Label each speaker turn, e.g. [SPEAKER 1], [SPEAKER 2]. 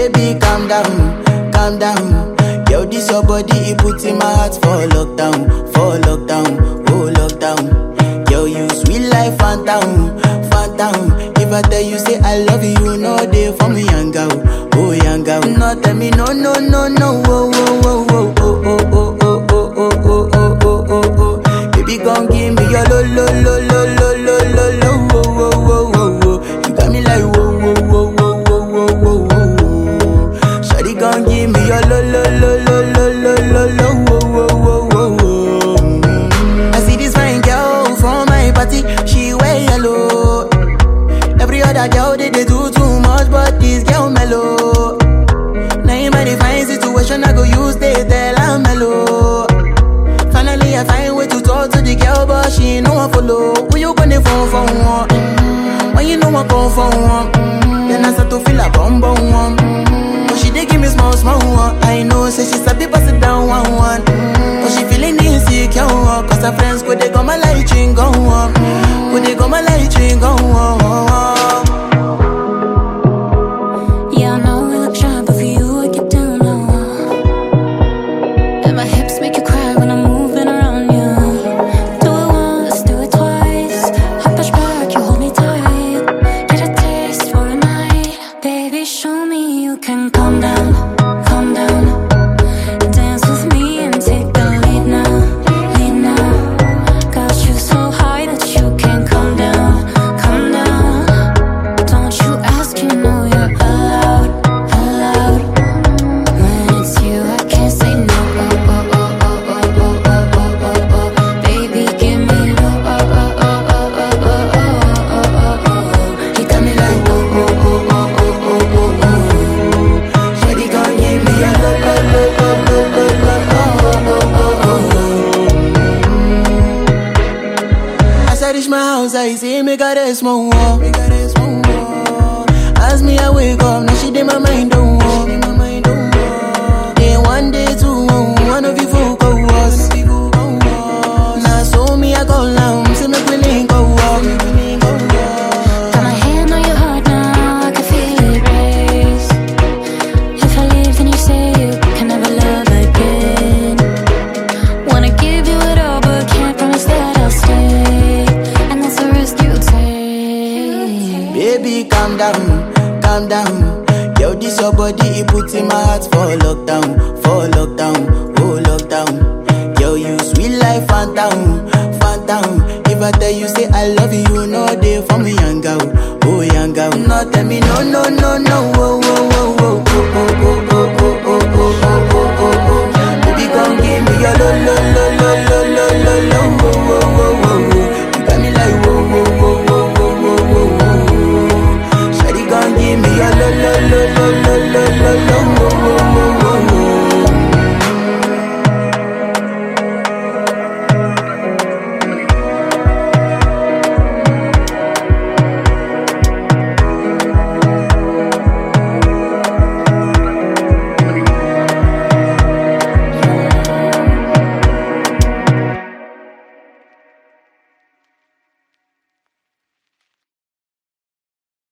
[SPEAKER 1] Baby, calm down. Yo, this your body, it puts in my heart for lockdown, oh lockdown. Yo, you sweet life, phantom. If I tell you say I love you, no day for me, young girl, oh young girl. No tell me no, oh, oh, oh, oh, oh, oh, oh, oh, oh, oh, oh, oh, oh, oh. Baby, gon' give me your lo, lo, lo, lo, lo, lo, lo, lo, oh, oh, oh, oh, oh. You got me like whoa, whoa, whoa, whoa, whoa, whoa, whoa, whoa. Shawty gon' give me your lo, lo, lo, lo, lo, lo, lo, lo, oh, oh, oh, oh, oh. I see this fine girl from my party, she wear yellow. Every other girl they do too much, but this girl mellow. Now in my divine situation, I go use they tell I'm mellow. Finally, I find way to talk to the girl, but she ain't no one follow. Who you gonna phone for one? When you know I come for one, then I start to feel a bum one. But she dey give me small one. I know, say she sabi pass it down one. But she feeling insecure, cause her friends go they go my light ring go on. Go they go my light ring go on. I say make her rest more. As me I wake up, now she did my mind don't walk. Day one, day two, one of you folk go us. Now so me I go down, say make we link go walk.
[SPEAKER 2] Got my hand on your heart now, I can feel it race. If I leave then you say you can never love again. Wanna give you it all but can't promise that I'll stay.
[SPEAKER 1] Baby, calm down. Yo, this your body, it puts in my heart for lockdown, oh lockdown. Yo, you sweet life, phantom. If I tell you say I love you, no day for me, young girl, oh young girl. No tell me no, oh, oh, oh, oh, oh, oh, oh, oh, oh, oh, oh, oh, oh. Baby, come give me your lo, lo,